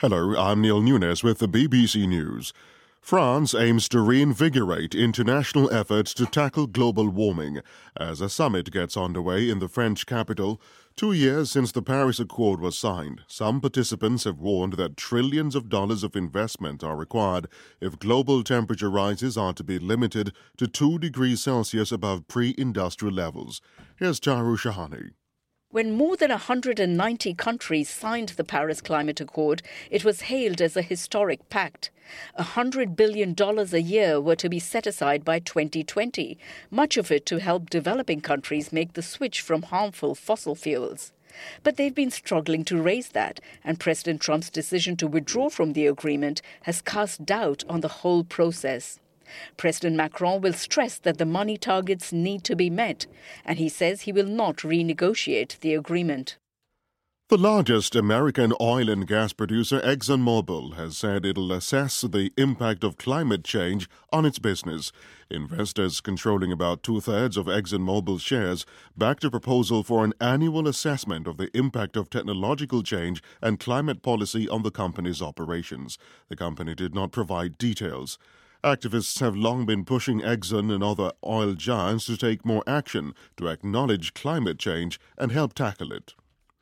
Hello, I'm Neil Nunes with the BBC News. France aims to reinvigorate international efforts to tackle global warming as a summit gets underway in the French capital. 2 years since the Paris Accord was signed, some participants have warned that trillions of dollars of investment are required if global temperature rises are to be limited to 2 degrees Celsius above pre-industrial levels. Here's Charu Shahani. When more than 190 countries signed the Paris Climate Accord, it was hailed as a historic pact. $100 billion a year were to be set aside by 2020, much of it to help developing countries make the switch from harmful fossil fuels. But they've been struggling to raise that, and President Trump's decision to withdraw from the agreement has cast doubt on the whole process. President Macron will stress that the money targets need to be met, and he says he will not renegotiate the agreement. The largest American oil and gas producer, ExxonMobil, has said it'll assess the impact of climate change on its business. Investors controlling about 2/3 of ExxonMobil shares backed a proposal for an annual assessment of the impact of technological change and climate policy on the company's operations. The company did not provide details. Activists have long been pushing Exxon and other oil giants to take more action to acknowledge climate change and help tackle it.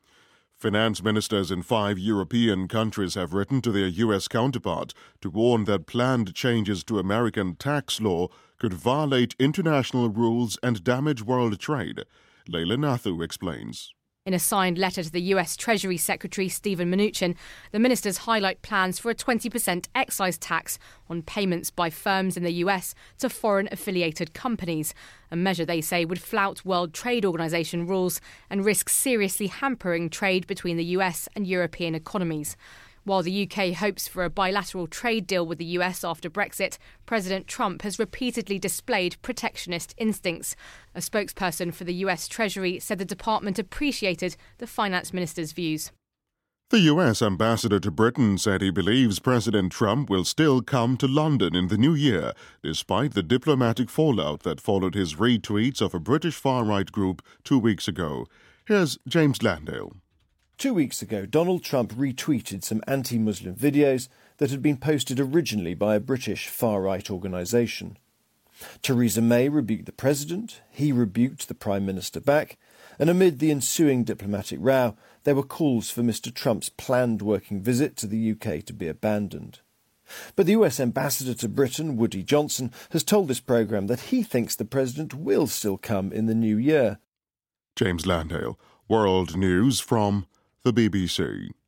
Finance ministers in 5 European countries have written to their U.S. counterpart to warn that planned changes to American tax law could violate international rules and damage world trade. Leila Nathu explains. In a signed letter to the US Treasury Secretary Steven Mnuchin, the ministers highlight plans for a 20% excise tax on payments by firms in the US to foreign-affiliated companies, a measure they say would flout World Trade Organization rules and risk seriously hampering trade between the US and European economies. While the UK hopes for a bilateral trade deal with the US after Brexit, President Trump has repeatedly displayed protectionist instincts. A spokesperson for the US Treasury said the department appreciated the finance minister's views. The US ambassador to Britain said he believes President Trump will still come to London in the new year, despite the diplomatic fallout that followed his retweets of a British far-right group 2 weeks ago. Here's James Landale. 2 weeks ago, Donald Trump retweeted some anti-Muslim videos that had been posted originally by a British far-right organisation. Theresa May rebuked the president, he rebuked the Prime Minister back, and amid the ensuing diplomatic row, there were calls for Mr Trump's planned working visit to the UK to be abandoned. But the US ambassador to Britain, Woody Johnson, has told this programme that he thinks the president will still come in the new year. James Landale, World News from the BBC.